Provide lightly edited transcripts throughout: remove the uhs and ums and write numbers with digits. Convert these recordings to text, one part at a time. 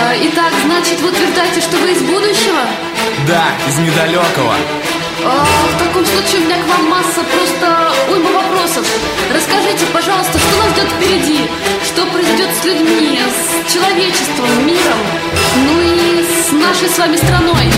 Итак, значит, вы утверждаете, что вы из будущего? Да, из недалекого. В таком случае у меня к вам масса, просто уйма вопросов. Расскажите, пожалуйста, что нас ждет впереди? Что произойдет с людьми, с человечеством, миром, ну и с нашей с вами страной?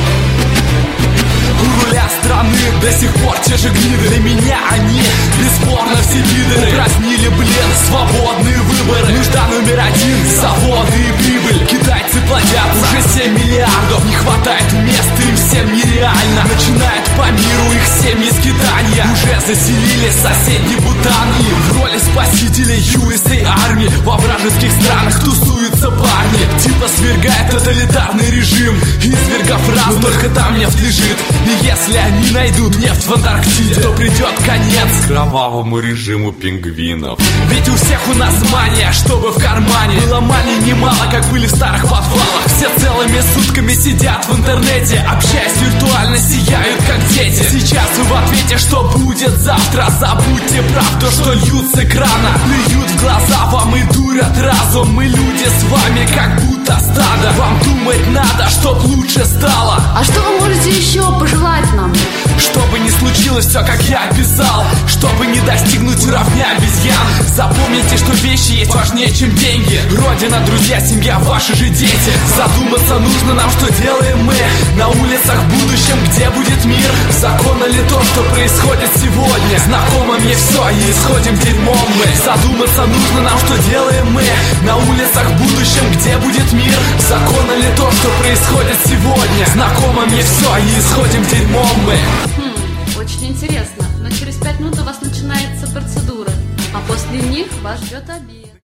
У руля страны до сих пор те же гниды. Для меня они бесспорно все лидеры. Упразднили, свободные выборы. Нужда номер один — заводы и прибыль. Китайцы платят уже 7 миллиардов. Не хватает места, им всем нереально. Начинают по миру их семьи скитания. Уже заселили соседний Бутан. И в роли спасителей USA Army во вражеских странах тусуются парни. Типа свергает тоталитарный режим, извергав раз, только там нефть лежит. И если они найдут нефть в Антарктиде, то придет конец кровавому режиму пингвинов. Ведь у всех у нас мания, чтобы в кармане было мани немало, как были в старых подвалах. Все целыми сутками сидят в интернете, общаясь виртуально, сияют как дети. Сейчас вы в ответе, что будет завтра. Забудьте правду, что льют с экрана. Плюют в глаза вам и дурят разум. Мы люди с вами как будто стадо. Вам думать надо, чтоб лучше стало. А что вы можете еще пожелать нам? Чтобы не случилось все, как я описал. Чтобы не достигнуть уровня обезьян. Запомните, что вещи есть важнее, чем деньги. Родина, друзья, семья, ваши же дети. Задуматься нужно нам, что делаем мы на улицах в будущем, где будет мир. Законно ли то, что происходит сегодня? Знакомо мне все, и исходим дерьмом мы. Задуматься нужно нам, что делаем мы на улицах в будущем, где будет мир. Законно ли то, что происходит сегодня? Знакомо мне все, и исходим дерьмом мы. Очень интересно, но через 5 минут у вас начинается процедура, а после них вас ждет обед.